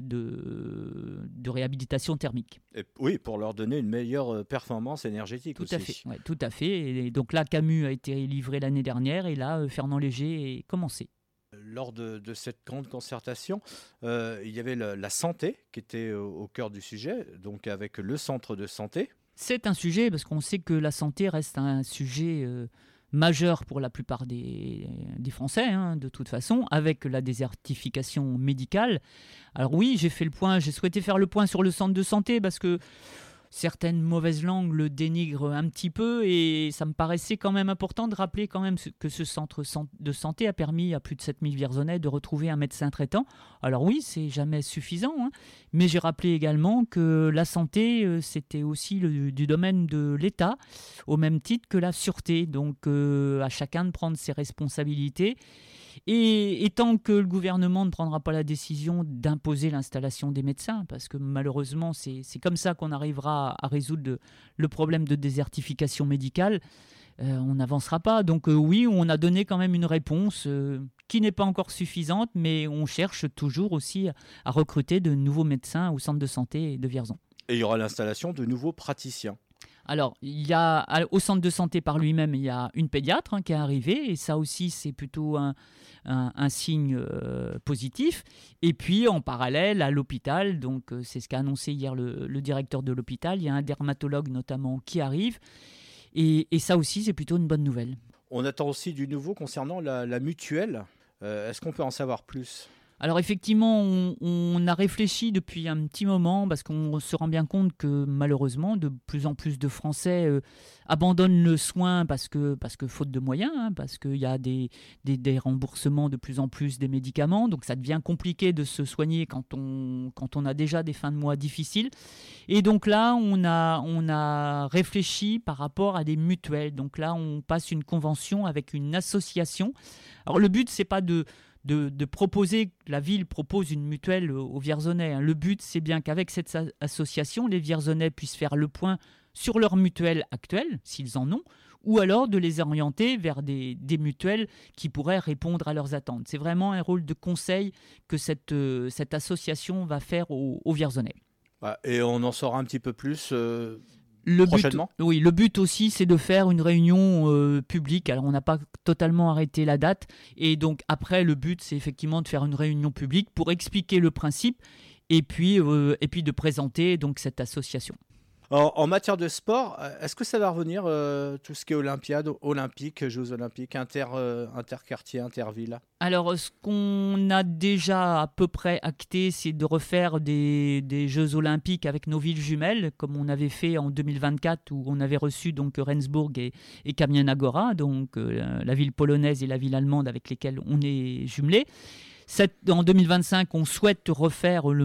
réhabilitation thermique. Et oui, pour leur donner une meilleure performance énergétique tout aussi. À fait, ouais, tout à fait. Et donc là, Camus a été livré l'année dernière, et là, Fernand Léger est commencé. Lors de cette grande concertation, il y avait la santé qui était au cœur du sujet, donc avec le centre de santé. C'est un sujet, parce qu'on sait que la santé reste un sujet majeur pour la plupart des Français, hein, de toute façon, avec la désertification médicale. Alors oui, j'ai souhaité faire le point sur le centre de santé, parce que certaines mauvaises langues le dénigrent un petit peu, et ça me paraissait quand même important de rappeler quand même que ce centre de santé a permis à plus de 7000 Vierzonais de retrouver un médecin traitant. Alors oui, c'est jamais suffisant, hein, mais j'ai rappelé également que la santé, c'était aussi du domaine de l'État, au même titre que la sûreté. Donc à chacun de prendre ses responsabilités. Et tant que le gouvernement ne prendra pas la décision d'imposer l'installation des médecins, parce que malheureusement c'est comme ça qu'on arrivera à résoudre le problème de désertification médicale, on n'avancera pas. Donc oui, on a donné quand même une réponse qui n'est pas encore suffisante, mais on cherche toujours aussi à recruter de nouveaux médecins au centre de santé de Vierzon. Et il y aura l'installation de nouveaux praticiens. Alors, au centre de santé par lui-même, il y a une pédiatre qui est arrivée, et ça aussi, c'est plutôt un signe positif. Et puis, en parallèle, à l'hôpital, donc c'est ce qu'a annoncé hier le directeur de l'hôpital, il y a un dermatologue notamment qui arrive, et ça aussi, c'est plutôt une bonne nouvelle. On attend aussi du nouveau concernant la mutuelle. Est-ce qu'on peut en savoir plus ? Alors effectivement, on a réfléchi depuis un petit moment, parce qu'on se rend bien compte que malheureusement, de plus en plus de Français abandonnent le soin parce que faute de moyens, hein, parce qu'il y a des remboursements de plus en plus des médicaments, donc ça devient compliqué de se soigner quand on a déjà des fins de mois difficiles. Et donc là, on a réfléchi par rapport à des mutuelles. Donc là, on passe une convention avec une association. Alors le but, c'est pas de proposer, la ville propose une mutuelle aux Vierzonais. Hein. Le but, c'est bien qu'avec cette association, les Vierzonais puissent faire le point sur leur mutuelle actuelle, s'ils en ont, ou alors de les orienter vers des mutuelles qui pourraient répondre à leurs attentes. C'est vraiment un rôle de conseil que cette association va faire aux Vierzonais. Et on en saura un petit peu plus prochainement. Le but aussi, c'est de faire une réunion publique. Alors, on n'a pas totalement arrêté la date. Et donc, après, le but, c'est effectivement de faire une réunion publique pour expliquer le principe et puis de présenter donc, cette association. En matière de sport, est-ce que ça va revenir tout ce qui est Olympiade, Olympique, Jeux Olympiques, interquartier, interville ? Alors, ce qu'on a déjà à peu près acté, c'est de refaire des Jeux Olympiques avec nos villes jumelles, comme on avait fait en 2024, où on avait reçu donc Rendsburg et Kamień Góra, donc la ville polonaise et la ville allemande avec lesquelles on est jumelés. En 2025, on souhaite refaire la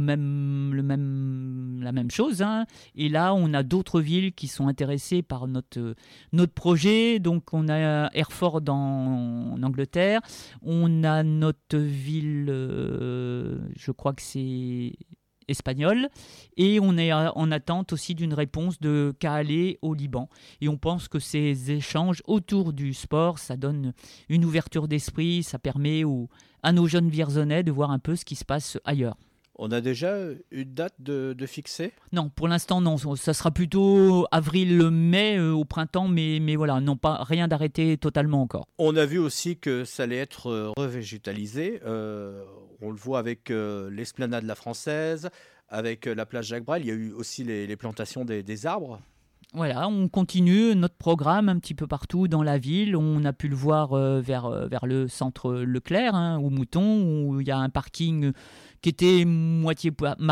même chose. Hein. Et là, on a d'autres villes qui sont intéressées par notre projet. Donc, on a Hereford en Angleterre. On a notre ville, je crois que c'est espagnole, et on est en attente aussi d'une réponse de Calais au Liban. Et on pense que ces échanges autour du sport, ça donne une ouverture d'esprit, ça permet à nos jeunes Vierzonais de voir un peu ce qui se passe ailleurs. On a déjà une date de fixer ? Non, pour l'instant non, ça sera plutôt avril-mai au printemps, mais voilà, non, pas rien d'arrêté totalement encore. On a vu aussi que ça allait être revégétalisé, on le voit avec l'esplanade La Française, avec la plage Jacques Brel, il y a eu aussi les plantations des arbres. Voilà, on continue notre programme un petit peu partout dans la ville. On a pu le voir vers le centre Leclerc, hein, au Mouton, où il y a un parking qui était moitié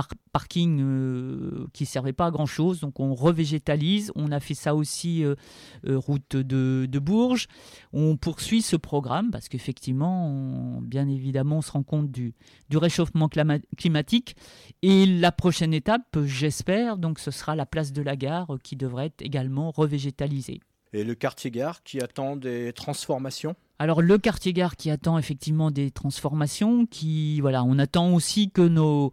parking, qui servait pas à grand chose. Donc on revégétalise. On a fait ça aussi route de Bourges. On poursuit ce programme parce qu'effectivement, bien évidemment, on se rend compte du réchauffement climatique. Et la prochaine étape, j'espère, donc ce sera la place de la gare qui devrait être également revégétalisée. Et le quartier gare qui attend des transformations? Alors le quartier gare qui attend effectivement des transformations, on attend aussi que nos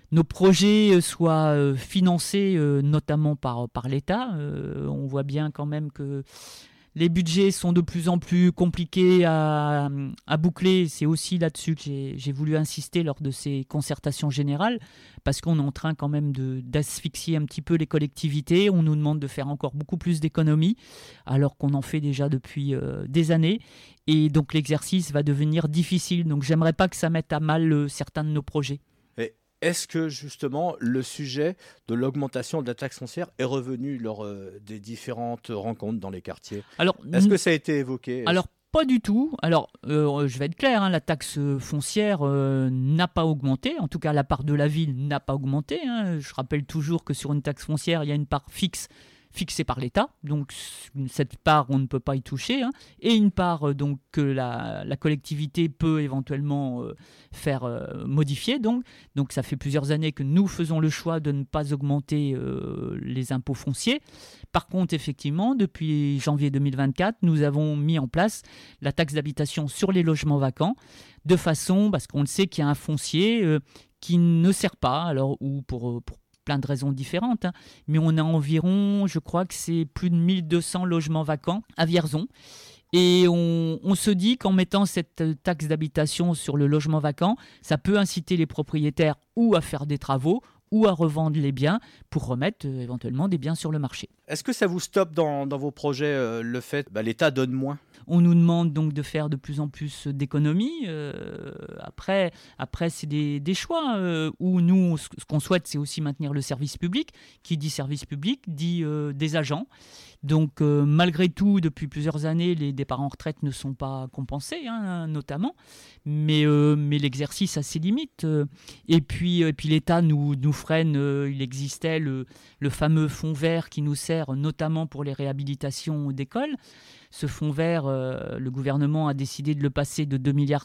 projets soient financés notamment par l'État. On voit bien quand même que les budgets sont de plus en plus compliqués à boucler. C'est aussi là-dessus que j'ai voulu insister lors de ces concertations générales, parce qu'on est en train quand même d'asphyxier un petit peu les collectivités. On nous demande de faire encore beaucoup plus d'économies, alors qu'on en fait déjà depuis des années. Et donc l'exercice va devenir difficile. Donc j'aimerais pas que ça mette à mal certains de nos projets. Est-ce que justement le sujet de l'augmentation de la taxe foncière est revenu lors des différentes rencontres dans les quartiers? Est-ce que ça a été évoqué? Alors pas du tout. Alors je vais être clair, la taxe foncière n'a pas augmenté. En tout cas, la part de la ville n'a pas augmenté. Je rappelle toujours que sur une taxe foncière, il y a une part fixée par l'État, donc cette part on ne peut pas y toucher, et une part donc que la collectivité peut éventuellement faire modifier. Donc ça fait plusieurs années que nous faisons le choix de ne pas augmenter les impôts fonciers. Par contre, effectivement, depuis janvier 2024, nous avons mis en place la taxe d'habitation sur les logements vacants, de façon, parce qu'on le sait qu'il y a un foncier qui ne sert pas, alors ou pour plein de raisons différentes, mais on a environ, je crois que c'est plus de 1200 logements vacants à Vierzon. Et on se dit qu'en mettant cette taxe d'habitation sur le logement vacant, ça peut inciter les propriétaires ou à faire des travaux ou à revendre les biens pour remettre éventuellement des biens sur le marché. Est-ce que ça vous stoppe dans vos projets le fait que l'État donne moins? On nous demande donc de faire de plus en plus d'économies. Après c'est des choix où nous, ce qu'on souhaite, c'est aussi maintenir le service public. Qui dit service public dit des agents. Donc malgré tout, depuis plusieurs années, les départs en retraite ne sont pas compensés, notamment. Mais l'exercice a ses limites. Et puis l'État nous freine. Il existait le fameux fonds vert qui nous sert notamment pour les réhabilitations d'écoles. Ce fonds vert, le gouvernement a décidé de le passer de 2,5 milliards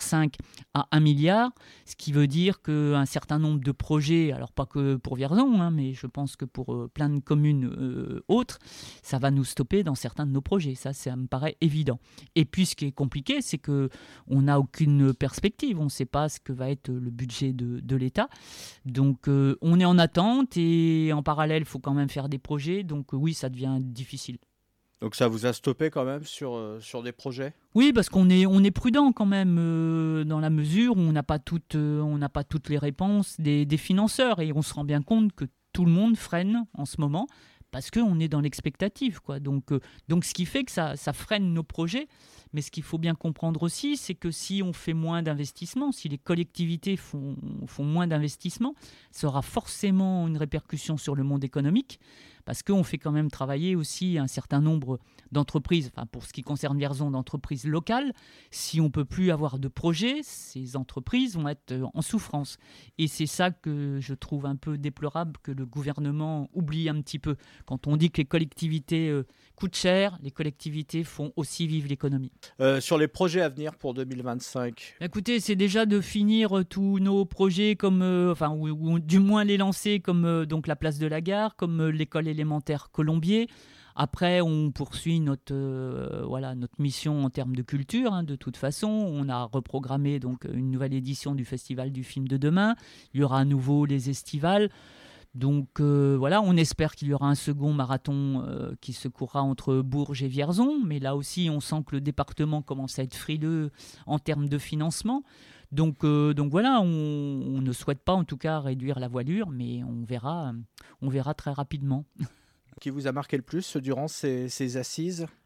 à 1 milliard, ce qui veut dire qu'un certain nombre de projets, alors pas que pour Vierzon, mais je pense que pour plein de communes autres, ça va nous stopper dans certains de nos projets. Ça me paraît évident. Et puis ce qui est compliqué, c'est qu'on n'a aucune perspective. On ne sait pas ce que va être le budget de l'État. Donc on est en attente et en parallèle, il faut quand même faire des projets. Donc oui, ça devient difficile. Donc ça vous a stoppé quand même sur des projets? Oui, parce qu'on est prudent quand même dans la mesure où on n'a pas toutes les réponses des financeurs, et on se rend bien compte que tout le monde freine en ce moment parce qu'on est dans l'expectative, quoi. Donc ce qui fait que ça freine nos projets. Mais ce qu'il faut bien comprendre aussi, c'est que si on fait moins d'investissements, si les collectivités font moins d'investissements, ça aura forcément une répercussion sur le monde économique, parce qu'on fait quand même travailler aussi un certain nombre d'entreprises, enfin pour ce qui concerne Vierzon, d'entreprises locales. Si on ne peut plus avoir de projets, ces entreprises vont être en souffrance. Et c'est ça que je trouve un peu déplorable, que le gouvernement oublie un petit peu. Quand on dit que les collectivités coûtent cher, les collectivités font aussi vivre l'économie. Sur les projets à venir pour 2025? Écoutez, c'est déjà de finir tous nos projets, comme, ou du moins les lancer, comme donc la place de la gare, comme l'école élémentaire Colombier. Après, on poursuit notre mission en termes de culture. De toute façon, on a reprogrammé donc une nouvelle édition du Festival du film de demain. Il y aura à nouveau les estivales. Donc on espère qu'il y aura un second marathon qui se courra entre Bourges et Vierzon, mais là aussi on sent que le département commence à être frileux en termes de financement. Donc voilà, on ne souhaite pas en tout cas réduire la voilure, mais on verra très rapidement. Qui vous a marqué le plus durant ces assises?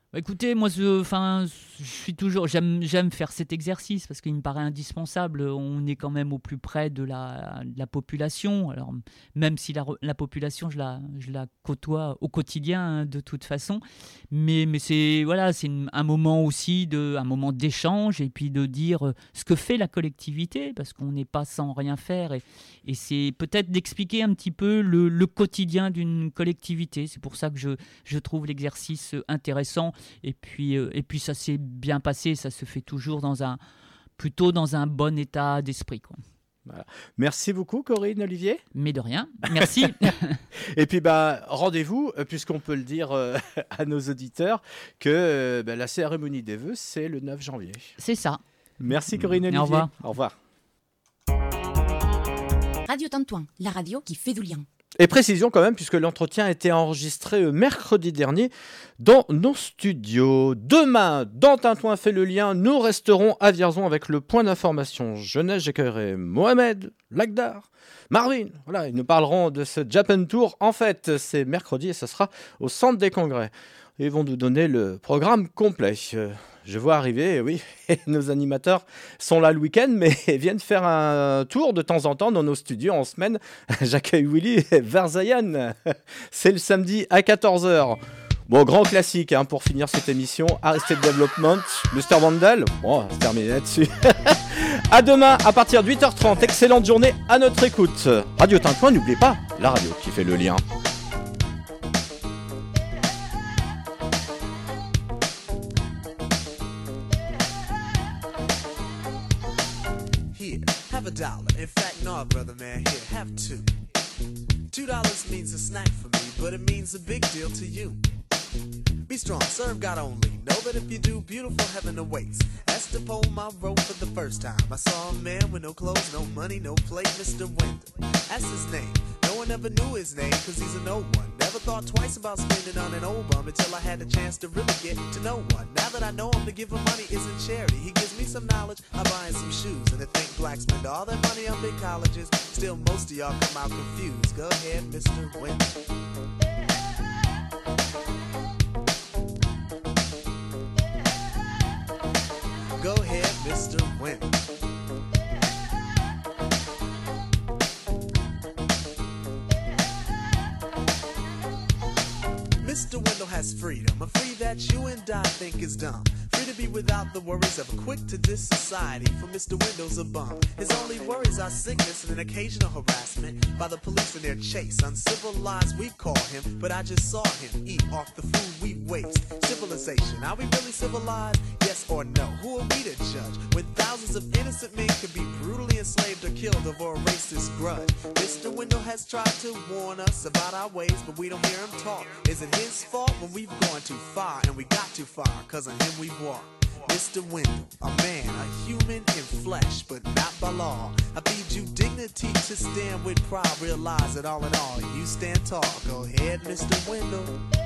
Écoutez, moi, je suis toujours, j'aime faire cet exercice parce qu'il me paraît indispensable. On est quand même au plus près de la population. Alors, même si la population, je la côtoie au quotidien hein, de toute façon, mais c'est un moment aussi un moment d'échange et puis de dire ce que fait la collectivité parce qu'on n'est pas sans rien faire et c'est peut-être d'expliquer un petit peu le quotidien d'une collectivité. C'est pour ça que je trouve l'exercice intéressant. Et puis ça s'est bien passé, ça se fait toujours plutôt dans un bon état d'esprit, quoi. Voilà. Merci beaucoup Corinne, Olivier. Mais de rien, merci. Et puis rendez-vous, puisqu'on peut le dire à nos auditeurs, que la cérémonie des vœux, c'est le 9 janvier. C'est ça. Merci Corinne, Olivier. Au revoir. Au revoir. Radio Tintouin, la radio qui fait du lien. Et précision quand même, puisque l'entretien a été enregistré mercredi dernier dans nos studios. Demain, dans Tintouin fait le lien, nous resterons à Vierzon avec le point d'information jeunesse. J'accueillerai Mohamed, Lagdar, Marvin. Voilà, ils nous parleront de ce Japan Tour. En fait, c'est mercredi et ce sera au Centre des Congrès. Ils vont nous donner le programme complet. Je vois arriver, oui, nos animateurs sont là le week-end, mais viennent faire un tour de temps en temps dans nos studios en semaine. J'accueille Willy Verzayan. C'est le samedi à 14h. Bon, grand classique hein, pour finir cette émission. Arrested Development, Mr. Vandal. Bon, c'est terminé là-dessus. À demain à partir de 8h30. Excellente journée à notre écoute. Radio Tintouin, n'oubliez pas, la radio qui fait le lien. Have $1. In fact, no, brother man, here, have $2. $2 means a snack for me, but it means a big deal to you. Be strong, serve God only. Know that if you do, beautiful heaven awaits. Asked to pull my rope for the first time. I saw a man with no clothes, no money, no plate, Mr. Wendell. Asked his name. No one ever knew his name, cause he's an old one. Never thought twice about spending on an old bum until I had the chance to really get to know one. Now that I know him, to give him money isn't charity. He gives me some knowledge, I buy him some shoes. And to think blacks spend all their money on big colleges, still most of y'all come out confused. Go ahead, Mr. Wendell. Go ahead, Mr. Wendell. Mr. Wendell has freedom, a free that you and I think is dumb. Free to be without the worries of a quick to diss society, for Mr. Wendell's a bum. His only worries are sickness and an occasional harassment by the police in their chase. Uncivilized we call him, but I just saw him eat off the food we waste. Civilization, are we really civilized? Yes or no? Who are we to judge when thousands of innocent men could be brutally enslaved or killed over a racist grudge? Mr. Wendell has tried to warn us about our ways, but we don't hear him talk. Is it his fault when we've gone too far and we got too far? Cause on him we walk. Mr. Wendell, a man, a human in flesh, but not by law. I feed you dignity to stand with pride. Realize that all in all, you stand tall. Go ahead, Mr. Wendell.